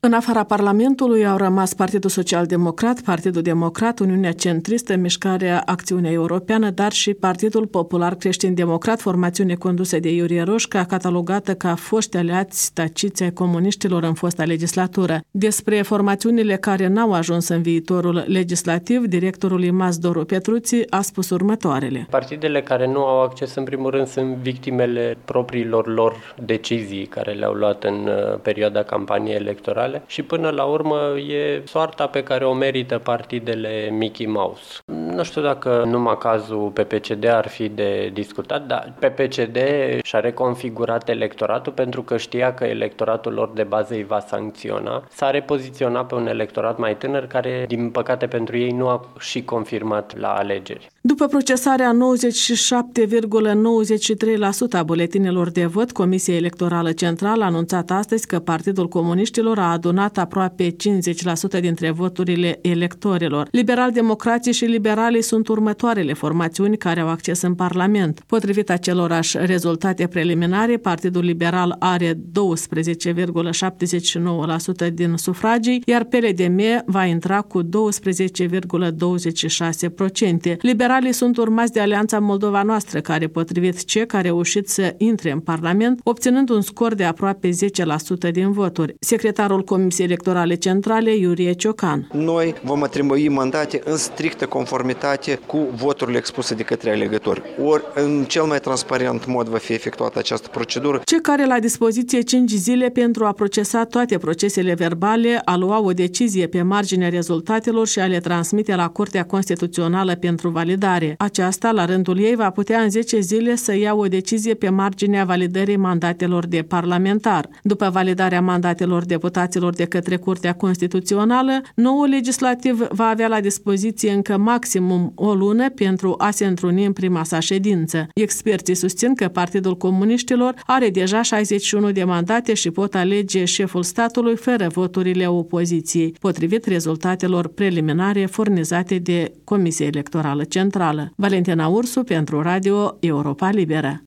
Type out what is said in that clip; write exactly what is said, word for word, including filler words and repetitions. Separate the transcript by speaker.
Speaker 1: În afara Parlamentului au rămas Partidul Social-Democrat, Partidul Democrat, Uniunea Centristă, Mișcarea Acțiunea Europeană, dar și Partidul Popular Creștin-Democrat, formațiune condusă de Iurie Roșca, catalogată ca foști aliați taciți ai comuniștilor în fosta legislatură. Despre formațiunile care n-au ajuns în viitorul legislativ, directorul I M A S Doru Petruții a spus următoarele.
Speaker 2: Partidele care nu au acces, în primul rând, sunt victimele propriilor lor decizii care le-au luat în perioada campaniei electorale. Și până la urmă e soarta pe care o merită partidele Mickey Mouse. Nu știu dacă numai cazul P P C D ar fi de discutat, dar P P C D și-a reconfigurat electoratul pentru că știa că electoratul lor de bază îi va sancționa. S-a repoziționat pe un electorat mai tânăr care, din păcate pentru ei, nu a și confirmat la alegeri.
Speaker 1: După procesarea nouăzeci și șapte virgulă nouăzeci și trei la sută a buletinelor de vot, Comisia Electorală Centrală a anunțat astăzi că Partidul Comuniștilor a adunat aproape cincizeci la sută dintre voturile electorilor. Liberal-democrații și liberalii sunt următoarele formațiuni care au acces în Parlament. Potrivit acelorași rezultate preliminare, Partidul Liberal are douăsprezece virgulă șaptezeci și nouă la sută din sufragii, iar P L D M va intra cu douăsprezece virgulă douăzeci și șase la sută. Liberalii sunt urmați de Alianța Moldova Noastră, care, potrivit C E C, a reușit să intre în Parlament, obținând un scor de aproape zece la sută din voturi. Secretarul Comisiei Electorale Centrale, Iurie Ciocan.
Speaker 3: Noi vom atribui mandate în strictă conformitate cu voturile expuse de către alegători. Ori, în cel mai transparent mod va fi efectuată această procedură.
Speaker 1: C E C are la dispoziție cinci zile pentru a procesa toate procesele verbale, a lua o decizie pe marginea rezultatelor și a le transmite la Curtea Constituțională pentru validare. Aceasta, la rândul ei, va putea în zece zile să ia o decizie pe marginea validării mandatelor de parlamentar. După validarea mandatelor deputaților de către Curtea Constituțională, noul legislativ va avea la dispoziție încă maximum o lună pentru a se întruni în prima sa ședință. Experții susțin că Partidul Comuniștilor are deja șaizeci și unu de mandate și pot alege șeful statului fără voturile opoziției, potrivit rezultatelor preliminare furnizate de Comisia Electorală Centrală. Valentina Ursu pentru Radio Europa Liberă.